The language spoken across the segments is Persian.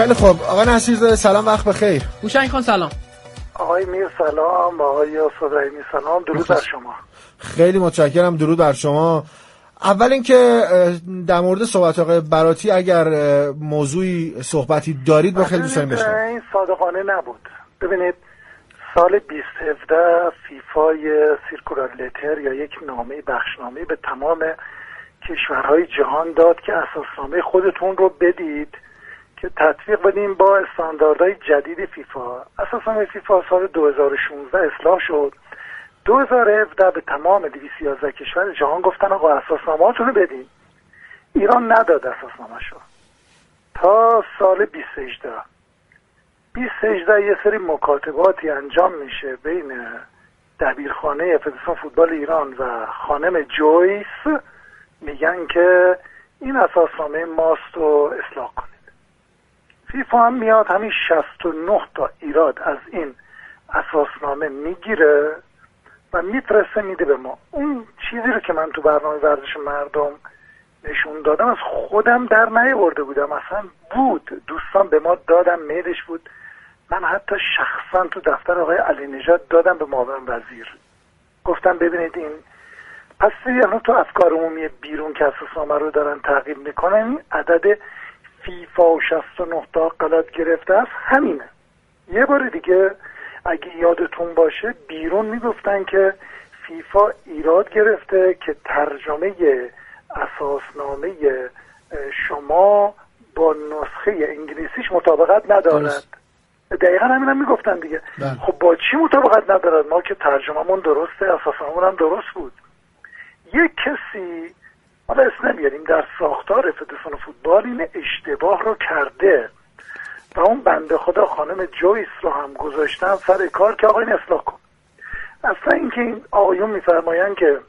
خیلی خوب آقا نصیرزاده سلام، وقت بخیر. هوشنگ خان سلام. آقای میر سلام، آقای صدایمی سلام، درود بر شما. خیلی متشکرم، درود بر شما. اول اینکه در مورد صحبت آقای براتی اگر موضوعی صحبتی دارید با خیلی دوست داریم بشنویم. این صادقانه نبود. ببینید سال 2017 فیفا سیرکولار لتر یا یک نامه بخشنامه به تمام کشورهای جهان داد که اساسنامه خودتون رو بدید که تطبیق بدیم با استانداردهای جدید فیفا. اساسنامه فیفا سال 2016 اصلاح شد. 2017 به تمام 211 کشور جهان گفتن آقا اساسنامه‌هاتون رو بدین. ایران نداد اساسنامه‌شو تا سال 2018 یه سری مکاتباتی انجام میشه بین دبیرخانه فدراسیون فوتبال ایران و خانم جویس، میگن که این اساسنامه ماست رو اصلاح کنید. فیفا هم میاد همین 69 تا ایراد از این اساسنامه میگیره و میفرسته میده به ما. اون چیزی رو که من تو برنامه ورزش مردم نشون دادم از خودم در نیاورده بودم، اصلا بود، دوستان به ما دادن، میلش بود. من حتی شخصا تو دفتر آقای علی نژاد دادم به معاون وزیر، گفتم ببینید این پس یعنی تو افکار عمومی بیرون که اساسنامه رو دارن تعقیب میکنن، این عدد فیفا و 69 تا غلط گرفته است همینه. یه بار دیگه اگه یادتون باشه بیرون میگفتن که فیفا ایراد گرفته که ترجمه اساسنامه شما با نسخه انگلیسیش مطابقت ندارد. دقیقا همین هم میگفتن دیگه. خب با چی مطابقت ندارد؟ ما که ترجمه‌مون درسته، اساسنامه هم درست بود. یک کسی، حالا اسم نمیاریم، در ساختار فدراسیون فوتبال این اشتباه رو کرده و اون بنده خدا خانم جویس رو هم گذاشتن سر کار که آقا این اصلاح کن. اصلا اینکه این آقایون میفرمایند که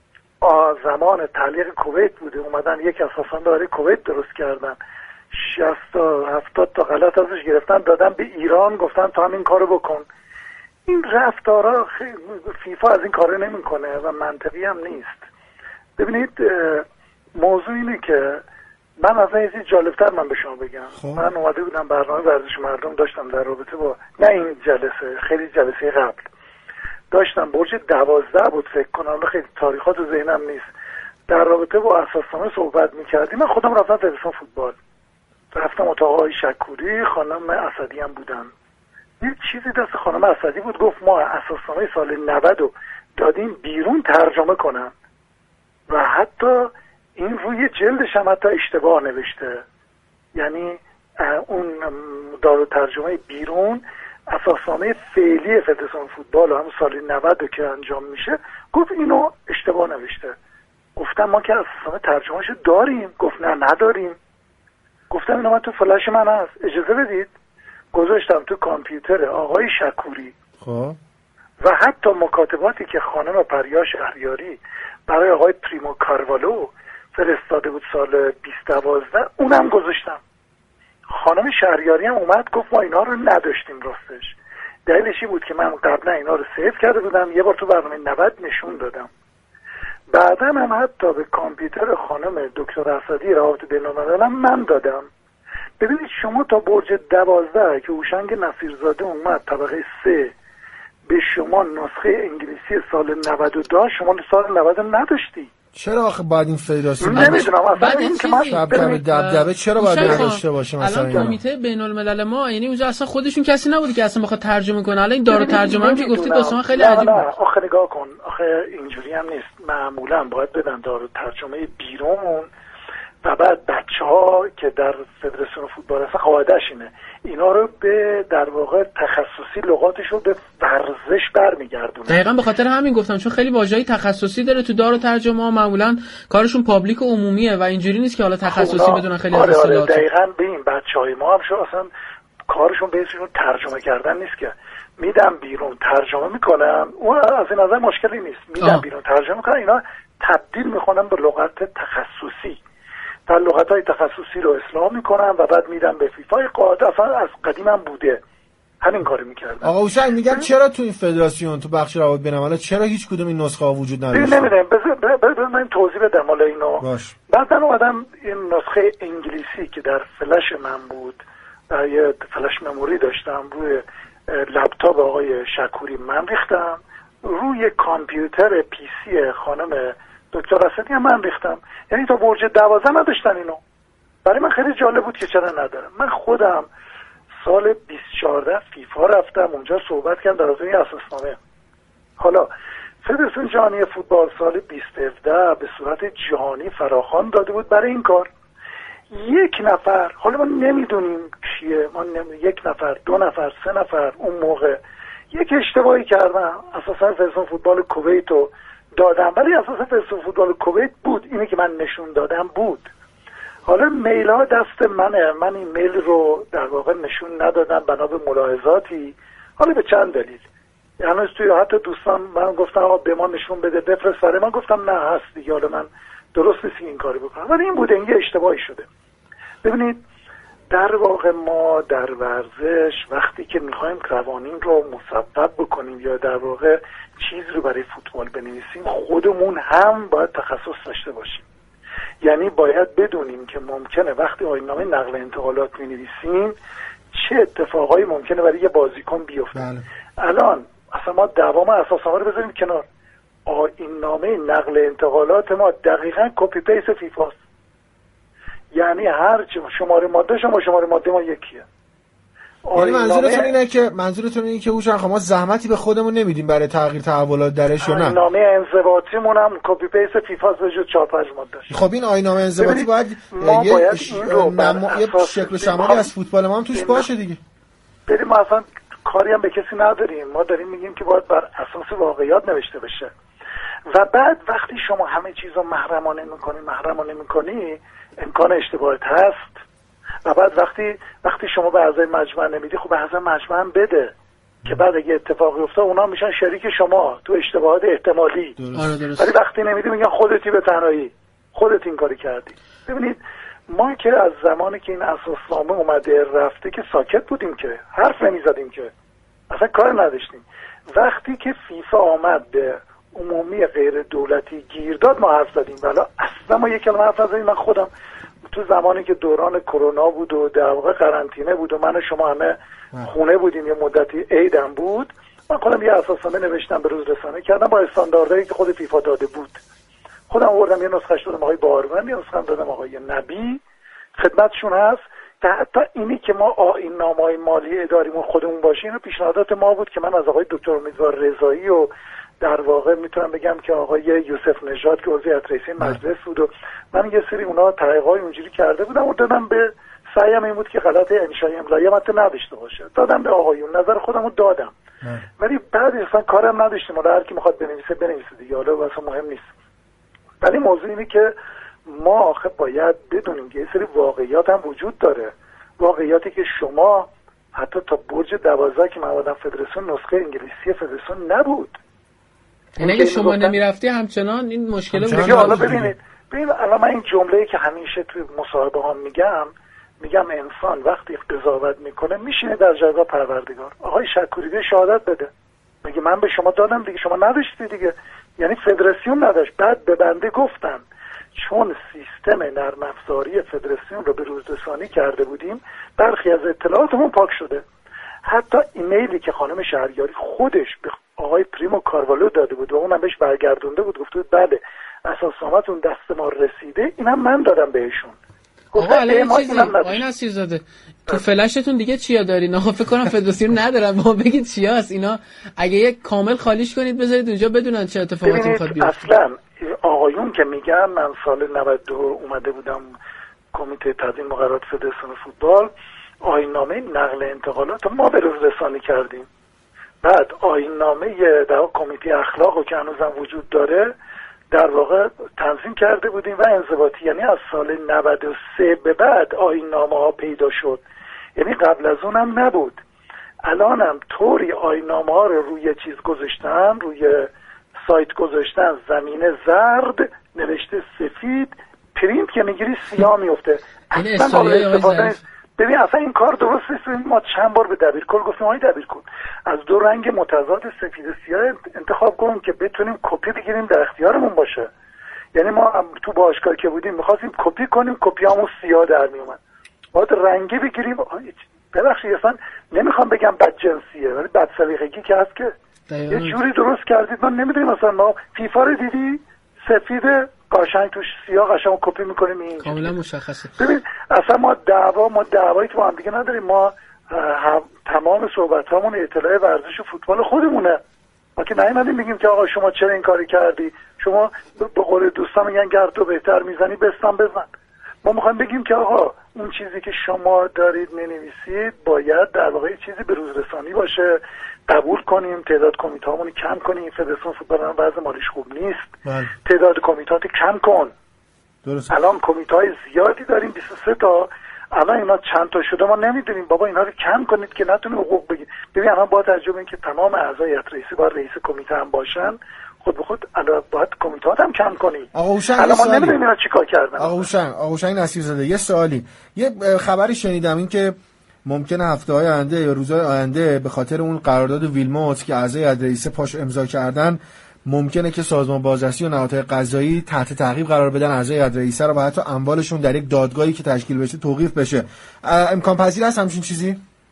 زمان تعلیق کویت بوده، اومدن یک اساسنامه برای کویت درست کردن، 60 تا 70 تا غلط ازش گرفتن دادن به ایران، گفتن تو همین کارو بکن. این رفتارا فیفا از این کارو نمیکنه و منطقی هم نیست. ببینید موضوع اینه که من از این جالبتر من به شما بگم. من اومده بودم برنامه ورزش مردم داشتم در رابطه با نه این جلسه، خیلی جلسه قبل داشتم، برج 12 بود فکر کنم، خیلی تاریخات و ذهنم نیست، در رابطه با اساسنامه صحبت می‌کردیم. من خودم رفتم فدراسیون فوتبال، رفتم اتاق آقای شکوری، خانم اسدی هم بودن. یه چیزی دست خانم اسدی بود، گفت ما اساسنامه سال 90 رو دادیم بیرون ترجمه کنن و حتی این روی جلدش هم حتی اشتباه نوشته، یعنی اون دارو ترجمه بیرون اساسنامه فعلی فدراسیون فوتبال همون سال 90 که انجام میشه، گفت اینو اشتباه نوشته. گفتم ما که اساسنامه ترجمهشو داریم. گفت نه نداریم. گفتم اینو من تو فلش من هست، اجازه بدید. گذاشتم تو کامپیوتر آقای شکوری. خب و حتی مکاتباتی که خانم پریا شهریاری برای آقای پریمو کاروالو فرستاده بود سال 2012 اونم گذاشتم. خانم شهریاری هم اومد گفت ما اینا رو نداشتیم راستش. دلیلش بود که من قبلا اینا رو سیو کرده بودم، یه بار تو برنامه 90 نشون دادم. بعدا هم حتی به کامپیوتر خانم دکتر اسدی روابط بین‌الملل من دادم. ببینید شما تا برج 12 که هوشنگ نصیرزاده اومد طبقه 3 به شما نسخه انگلیسی سال 90 داشت، شما سال 90 نداشتی. چرا آخه باید این فدراسیون نمیدونم بعد این چیزی دبدبه چرا باید داشته باشه؟ مثلا الان کمیته بین الملل ما یعنی اونجا اصلا خودشون کسی نبودی که اصلا بخواد ترجمه کنه. الان این دارو ترجمه هم که گفتی واسه من خیلی عجیبه. آخه نگاه کن، آخه اینجوری هم نیست. معمولا باید بدن دارو ترجمه بیرون و بعد بچه‌ها که در فدراسیون فوتبال هستن قاعده‌اش اینه اینا رو به در واقع تخصصی لغاتش رو به ورزش برمیگردونه. دقیقاً به خاطر همین گفتم، چون خیلی واژه‌ای تخصصی داره تو دارو ترجمه ها، معمولا کارشون پابلیک و عمومیه و اینجوری نیست که حالا تخصصی بدونن خیلی از اصطلاحات. دقیقاً ببین بچه‌های ما هم اصلا کارشون بهشون ترجمه کردن نیست که میدم بیرون ترجمه میکنن، اون از این نظر مشکلی نیست، میدم بیرون ترجمه میکنن، اینا تبدیل میکنن به لغت تخصصی و لغت‌های تخصصی رو اصلاح میکنن و بعد میدن به فیفا. قاعده اصلا از قدیم هم بوده همین کارو میکردن. آقا هوشنگ میگم چرا تو این فدراسیون تو بخش روابط بین‌الملل چرا هیچ کدوم این نسخه ها وجود نداره؟ نمیدونم، بذار من توضیح بدم حالا اینو. بعدن اومدم این نسخه انگلیسی که در فلش من بود یه فلش مموری داشتم، روی لپتاپ آقای شکوری من ریختم، روی کامپیوتر پی سی خانم دکتر اسدی هم من ریختم. یعنی تا برج 12 نداشتن اینو. برای من خیلی جالب بود که چرا ندارم. من خودم سال 2014 فیفا رفتم اونجا صحبت کردم در حوزه اساسنامه. حالا فدراسیون جهانی فوتبال سال 2017 به صورت جهانی فراخوان داده بود برای این کار. یک نفر، حالا ما نمیدونیم کیه، یک نفر، دو نفر، سه نفر اون موقع یک اشتباهی کردن، اساسا فدراسیون فوتبال کویت رو دادم، ولی اساسا فدراسیون فوتبال کویت بود، اینه که من نشون دادم بود. حالا میل ها دست منه، من این میل رو در واقع نشون ندادم بنا به ملاحظاتی، حالا به چند دلیل. یعنی توی حتی دوستان من گفتن آقا به ما نشون بده بفرست برای من، گفتم نه هست دیگه، حالا من درست نیست این کاری بکنم، ولی این بوده، این اشتباهی شده. ببینید در واقع ما در ورزش وقتی که میخوایم قوانین رو مصوب بکنیم یا در واقع چیز رو برای فوتبال بنویسیم، خودمون هم باید تخصص داشته باشیم. یعنی باید بدونیم که ممکنه وقتی آیین‌نامه نقل انتقالات می‌نویسیم چه اتفاقایی ممکنه برای یه بازیکن بیفته. الان اصلا ما دوام اساسنامه رو بذاریم کنار، آیین‌نامه نقل انتقالات ما دقیقاً کپی پیست فیفاست. یعنی هر شماره ماده شماره ماده ما یکیه. یعنی منظورتون اینه که هوشنگ ما زحمتی به خودمون نمیدیم برای تغییر تحولات درش، یا نه؟ آیین‌نامه انضباطیمون هم کپی پیست فیفاست به جز 4-5 ماده. خب این آیین‌نامه انضباطی باید یه شکل شمالی از فوتبال ما هم توش باشه دیگه. بریم ما اصلا کاری هم به کسی نداریم، ما داریم میگیم که باید بر اساس واقعیات نوشته بشه. و بعد وقتی شما همه چیز رو محرمانه میکنی امکان اشتباهات هست. و بعد وقتی شما به اعضای مجمع نمیدی، خب به اعضای مجمع هم بده که بعد اگه اتفاقی افتاد اونا میشن شریک شما تو اشتباهات احتمالی. ولی وقتی نمیدی میگن خودتی به تنهایی خودت این کاری کردی. ببینید ما که از زمانی که این اساسنامه اومده رفته که ساکت بودیم، که حرف نمیزدیم، که اصلا کار نداشتیم. وقتی که فیفا آمد به عمومی غیر دولتی گیر داد ما حرف زدیم. ولی اصلا ما یک کلمه حرف نزدیم. من خودم تو زمانی که دوران کرونا بود و در واقع قرنطینه بود و من و شما همه خونه بودیم، یه مدتی عیدم بود، من خودم یه اساسنامه نوشتم به روز رسانه کردم با استانداردهایی که خود فیفا داده بود. خودم آوردم یه نسخه‌اش دادم آقای باروند، یه نسخه دادم آقای نبی، خدمتشون هست. که حتی اینی که ما آیین‌نامه‌های مالی اداریمون خودمون باشه، اینو پیشنهادات ما بود که من از آقای دکتر امیدوار رضایی و در واقع میتونم بگم که آقای یوسف نژاد که عضو هیئت رئیسه مجلس بود و من یه سری اونا تحقیقات اونجوری کرده بودم و دادم به سعیم این بود که غلط انشایی املایی مت نداشته باشه، دادم به آقایون، نظر خودمو دادم. ولی بعد اصلا کارم نداشتیم، حالا هر کی میخواد بنویسه دیگه، حالا واسه مهم نیست. ولی موضوع اینه که ما آخه باید بدونیم که یه سری واقعیات هم وجود داره، واقعیاتی که شما حتی تا برج 12 که من اومدم فدراسیون نسخه انگلیسی فدراسیون نبود. یعنی اگه شما نمیرفتی همچنان این مشکل بود. حالا ببینید الان من این جمله‌ای که همیشه توی مصاحبه ها میگم انسان وقتی قضاوت میکنه میشینه در جایگاه پروردگار. آقای شکوری به شهادت بده، میگه من به شما دادم دیگه، شما نداشتی دیگه. یعنی فدراسیون نداشت. بعد به بنده گفتن چون سیستم نرم افزاری فدراسیون رو به روز رسانی کرده بودیم برخی از اطلاعاتمون پاک شده. حتی ایمیلی که خانم شهریاری خودش به آقای پریمو کاروالو داده بود و اونم بهش برگردونده بود، گفته بود بله اساسنامه‌تون دست ما رسیده، اینم من دادم بهشون. آقا علیه چیزی آقای نصیرزاده تو فلشتون دیگه چیا دارین؟ آقا فکر کنم فدراسیون ندارن، ما بگید چیا هست اینا. اگه یک کامل خالیش کنید بذارید اونجا بدونن چه اتفاقاتی میخواد بیفته. اصلا آقایون که میگن، من سال 92 اومده بودم کمیته تدوین مقررات فدراسیون فوتبال، آیین‌نامه نقل انتقالات ما به روز رسانی کردیم. بعد آیین‌نامه در کمیته اخلاق که هنوزم وجود داره در واقع تنظیم کرده بودیم و انضباطی. یعنی از سال 93 به بعد آیین‌نامه ها پیدا شد، یعنی قبل از اونم نبود. الانم طوری آیین‌نامه ها رو روی چیز گذاشتن، روی سایت گذاشتن، زمینه زرد نوشته سفید، پرینت که میگیری سیاه میفته. ببین اصلا این کار درست نیست. ما چند بار به دبیرکل گفتیم آقای دبیرکل از دو رنگ متضاد سفید و سیاه انتخاب کنیم که بتونیم کپی بگیریم در اختیارمون باشه. یعنی ما تو باشگاه که بودیم می‌خواستیم کپی کنیم، کپیامون سیاه در میومد. باید رنگی بگیریم. ببخشید اصلا نمیخوام بگم بدجنسیه ولی بدسلیقگی که هست که یه جوری درست کردید من نمیدونم. مثلا ما فیفا رو دیدی سفید قشنگ توش سیاه قشنگ کپی میکنیم این کاملا مشخصه. ببین اصلا ما دعوایی تو هم دیگه نداریم. ما تمام صحبتامون اطلاع ورزش و فوتبال خودمونه. ما که نمیدونیم بگیم که آقا شما چرا این کاری کردی، شما به قول دوستان میگن گر تو بهتر میزنی بستان بزن. ما میخوایم بگیم که آقا اون چیزی که شما دارید مینویسید باید در واقع چیزی به روز رسانی باشه، قبول کنیم، تعداد کمیته‌هامون کم کنیم. فدراسیون فوتبال هم وضع مالیش خوب نیست. تعداد کمیته‌ها کم کن. درست. الان کمیته‌های زیادی داریم 23 تا. الان اینا چند تا شده ما نمیدونیم. بابا اینا رو کم کنید که نتونه حقوق بگیرید. ببین الان با توجه به اینکه تمام اعضای هیئت رئیسه باید رئیس کمیته هم باشن، خود به خود الان باید کمیته‌ها هم کم کنی. آقا هوشنگ الان ما نمیدونیم اینا چیکار کردن. آقا هوشنگ نصیرزاده یه سوالی، یه خبری شنیدم این که ممکنه هفته‌های آینده یا روزهای آینده به خاطر اون قرارداد ویلموت که اعضای هیئت رئیسه پاش امضا کردن ممکنه که سازمان بازرسی و نهادهای قضایی تحت تعقیب قرار بدن اعضای هیئت رئیسه رو و حتی اموالشون در یک دادگاهی که تشکیل بشه توقیف بشه. امکان پذیر است همچین چیزی؟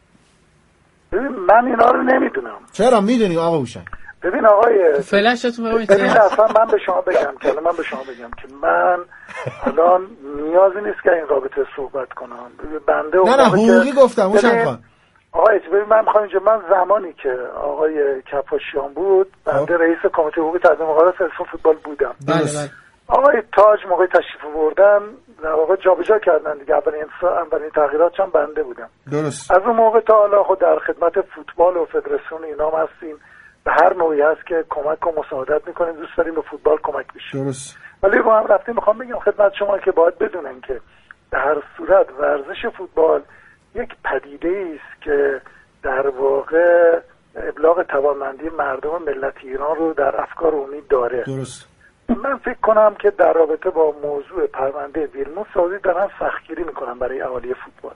ببین من اینا رو نمیدونم. چرا میدونی آقا هوشنگ؟ ببین آقای فلشتون ببین اصلا من به شما بگم که من الان نیازی نیست که این رابطه صحبت کنم. بنده نه حقوقی گفتم هوشنگ خان. آقای ببین من میخوام اینجا، من زمانی که آقای کفاشیان بود بنده رئیس کمیته حقوقی تنظیم مقررات فدراسیون فوتبال بودم. بله. آقای تاج موقع تشریف آوردن در واقع جابجا کردن دیگه. اولین تغییرات هم بنده بودم. درست. از اون موقع تا حالا خود در خدمت فوتبال و فدراسیون اینا هستیم. به هر نوعی هست که کمک و مساعدت میکنیم، دوست داریم به فوتبال کمک بشه. درست. ولی با هم رفتیم میخوام بگم خدمت شما که باید بدونن که در هر صورت ورزش فوتبال یک پدیده است که در واقع ابلاغ توانمندی مردم ملت ایران رو در افکار امید داره. درست. من فکر کنم که در رابطه با موضوع پرونده ویلموت سعودی دارن سختگیری میکنن برای اهالی فوتبال.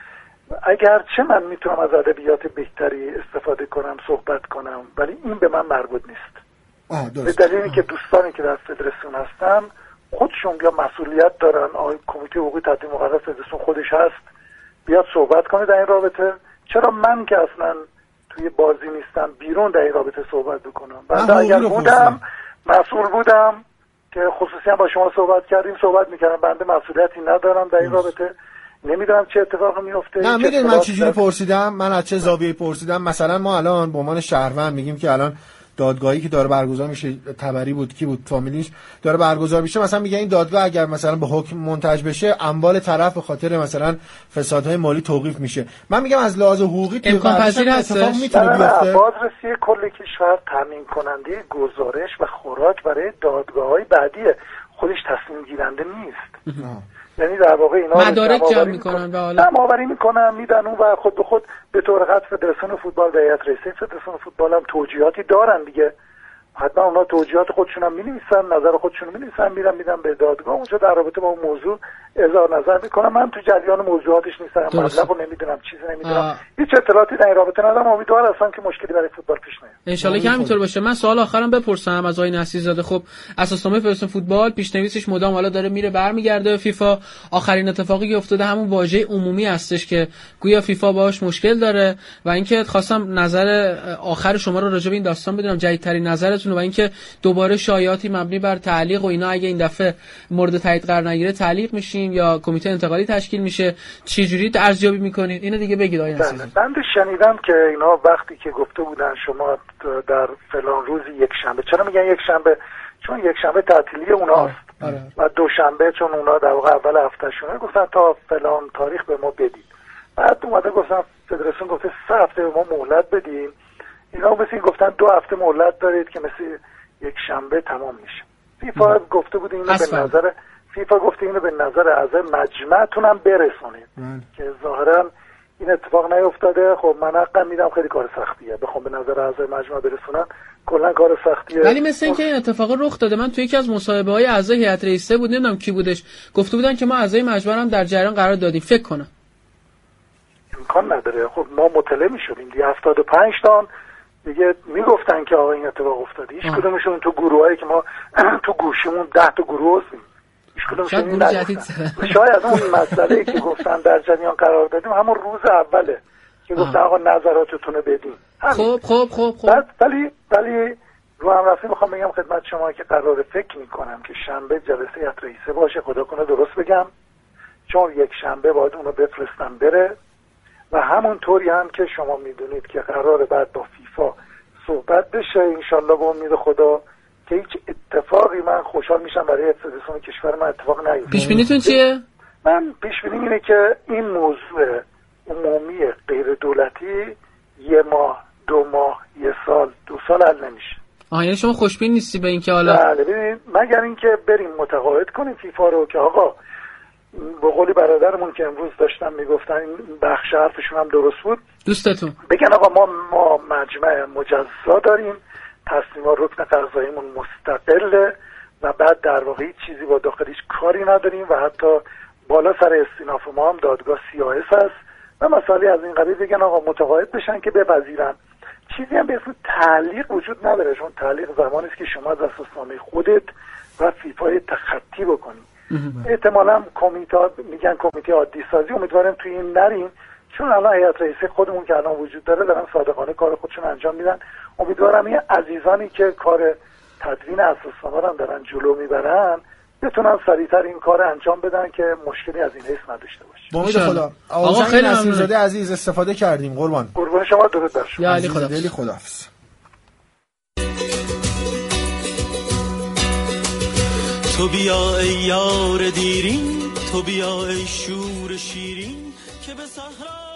اگرچه من میتونم از ادبیات بهتری استفاده کنم، صحبت کنم، ولی این به من مربوط نیست. به دلیلی که دوستانی که در فدراسیون هستن خودشون یا مسئولیت دارن. کمیته حقوقی تنظیم مقررات فدراسیون خودش هست، بیاد صحبت کنه در این رابطه. چرا من که اصلا توی بازی نیستم بیرون در این رابطه صحبت بکنم؟ بنده اگر بودم مسئول بودم که خصوصی هم با شما صحبت کردیم صحبت میکردم. بنده مسئولیتی ندارم در این رابطه. نمیدونم چه اتفاقی میفته. نه میدونم من چجوری پرسیدم، من از چه زاویه‌ای پرسیدم. مثلا ما الان به عنوان شهروند میگیم که الان دادگاهی که داره برگزار میشه، تبری بود کی بود فامیلیش داره برگزار میشه، مثلا میگه این دادگاه اگر مثلا به حکم منتج بشه اموال طرف به خاطر مثلا فسادهای مالی توقیف میشه. من میگم از لحاظ حقوقی امکان پذیر هست میتونه بیفته. بازرسی کل کشور تامین کننده گزارش و خوراک برای دادگاه‌های بعدیه، خودش تصمیم گیرنده نیست. یعنی در واقع اینا مدارک جمع میکنن و حالا جمع‌آوری میکنن میدن اون و خود به خود به طور خاص فدراسیون فوتبال و هیئت رئیسه فدراسیون فوتبال هم توجیهاتی دارن دیگه. حتما اونا توجیهات خودشون هم می‌نویسن، نظر خودشون می‌نویسن، میدن به دادگاه، اونجا در رابطه با اون موضوع اظهار نظر میکنم. من تو جریان موضوعاتش نیستم، مطلبو نمیدونم، چیزی نمیدونم، هیچ اطلاعاتی در این رابطه ندارم. امیدوار هستم که مشکلی برای فوتبال پیش نیاد. ان شاءالله که همینطور باشه. من سوال آخرام بپرسم از آقای نصیرزاده. خب اساسنامه فدراسیون فوتبال پیش‌نویسش مدام حالا داره میره برمیگرده فیفا. آخرین اتفاقی که افتاده همون واژه عمومی هستش که گویا فیفا باهاش مشکل داره و اینکه خواستم نظر آخر شما رو راجع به این داستان بدونم، جدیدترین نظرتون، و اینکه دوباره شایعاتی مبنی بر تعلیق و اینا اگه این دفعه مورد تایید قرار نگیره تعلیق میشیم یا کمیته انتقالی تشکیل میشه، چه جوری ارزیابی میکنید؟ اینو دیگه بگید آقای نصیری. من شنیدم که اینا وقتی که گفته بودن شما در فلان روز یک شنبه، چرا میگن یک شنبه؟ چون یک شنبه تعطیلی اوناست و دوشنبه چون اونا در واقع اول هفتهشونه، گفتن تا فلان تاریخ به ما بدید. بعد اومده گفتن فدراسیون گفته 3 هفته به ما مهلت بدین. اینا مثلا گفتن 2 هفته مهلت دارید که مثل یک شنبه تمام میشه. فیفا گفته بود اینو به نظر اعضای مجمعتون هم برسونید که ظاهرا این اتفاق نیفتاده. خب من حقا میدم خیلی کار سختیه، بخوام به نظر اعضای مجمع برسونن کلا کار سختیه. ولی مثل اینکه این اتفاق رخ داده. من توی یکی از مصاحبه‌های اعضای هیئت رئیسه بود، نمیدونم کی بودش، گفته بودن که ما اعضای مجمع هم در جریان قرار دادیم. فکر کنم امکان نداره. خب ما مطلع میشدیم دیگه 75 تا دیگه میگفتن که آقا این اتفاق افتاده. هیچ کدومشون تو گروهایی که ما تو گوشیمون 10 تا گروه هستیم، هیچ کدومشون جدید شاید اون مسئله که گفتن در جریان قرار دادیم همون روز اوله. که گفتن آقا نظراتتون رو بدین. خب ولی رو هم رفتی میخوام بگم خدمت شما که قراره فکر میکنم که شنبه جلسه هیئت رئیسه باشه، خدا کنه درست بگم، چون یک شنبه باید اونو بفرستم بره و همونطوری هم که شما میدونید که قراره بعد با فیفا صحبت بشه انشالله به امید خدا که هیچ اتفاقی، من خوشحال میشم برای فدراسیون کشور من اتفاق نیفته. پیش بینیتون چیه؟ من پیش بینی اینه که این موضوع عمومی غیر دولتی 1 ماه 2 ماه 1 سال 2 سال حل نمیشه. یعنی شما خوشبین نیستی به اینکه حالا بله ببینید مگر اینکه بریم متقاعد کنیم فیفا رو که آقا به قولی برادرمون که امروز داشتن میگفتن این بخش حرفشون هم درست بود، دوستتون بگن آقا ما مجمع مجزا داریم، تصمیمات رکن قضاییمون مستقله و بعد در واقع چیزی با داخلیش کاری نداریم و حتی بالا سر استیناف ما هم دادگاه CIS هست و مسائلی از این قبیل، بگن آقا متقاعد بشن که بپذیرن. چیزی هم به اسم تعلیق وجود نداره، چون تعلیق زمانی است که شما از اساسنامه خودت و فیفا تخطی بکنی. احتمالاً میگن کمیته عادی سازی، امیدوارم توی این نریم، چون الان هیئت رئیسه خودمون که الان وجود داره دارن صادقانه کار خودشون انجام میدن. امیدوارم این عزیزانی که کار تدوین اساسنامه رو دارن جلو میبرن بتونن سریعتر این کار انجام بدن که مشکلی از این حیث نداشته باشه. با امید خدا. آقا خیلی نصیرزاده عزیز استفاده کردیم. قربان شما، درود بر شما. یا علی خداحافظ. تو بیا ای یار دیرین، تو بیا ای شور شیرین که به صحرا